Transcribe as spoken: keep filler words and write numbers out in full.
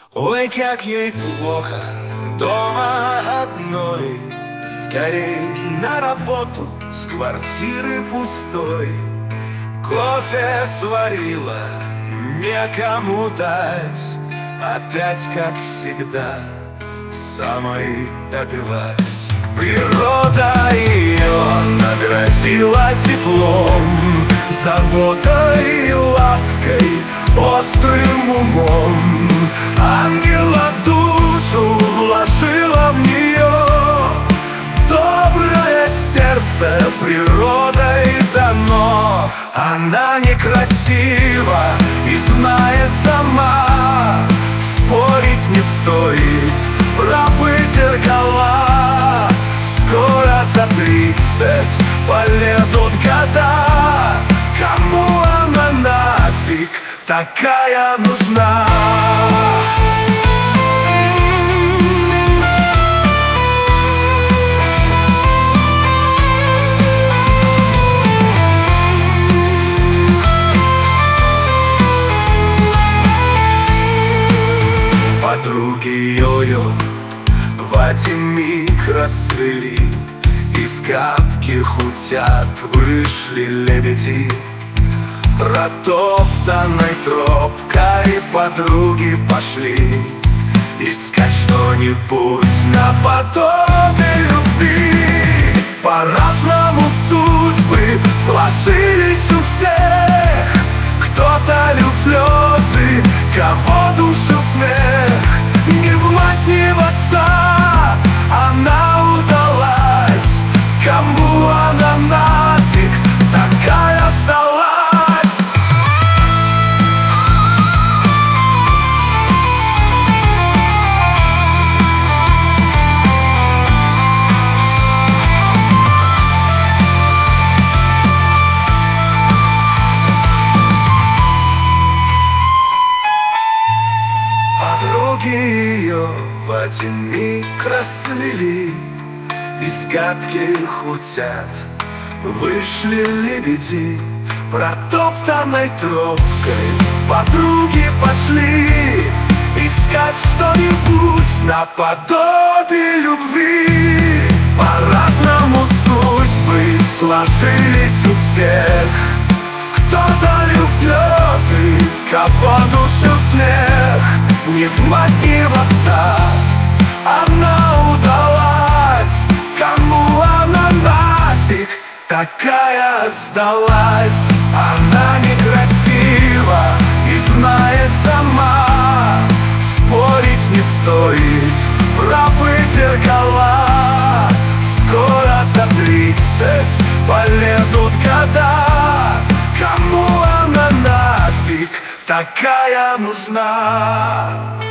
Ой, как ей плохо дома одной, скорей на работу с квартиры пустой. Кофе сварила, некому дать, опять, как всегда, самой добилась. Природа ее наградила теплом, заботой и лаской, острым умом. Ангела душу вложила в нее, доброе сердце природой дано. Она некрасива и знает сама, спорить не стоит, правы зеркала. Скоро за тридцать полезут года, кому она нафиг такая нужна? Подруги ее в один миг расцвели, из гадких утят вышли лебеди. Протоптанной тропкой подруги пошли искать что-нибудь наподобие любви. По-разному судьбы сложились у всех, кто-то лил слезы, кого душил смех. Ни в мать, ни в отца она удалась, кому она нафиг такая сдалась? Подруги ее в один миг расцвели, из гадких утят вышли лебеди. Протоптанной тропкой подруги пошли искать что-нибудь наподобие любви. По-разному судьбы сложились у всех, кто-то лил слезы, кого душил смех. Ни в мать, ни в отца она удалась, кому она нафиг такая сдалась? Она некрасива и знает сама, спорить не стоит, правы зеркала. Скоро за тридцать полезут года, кому она нафиг такая нужна?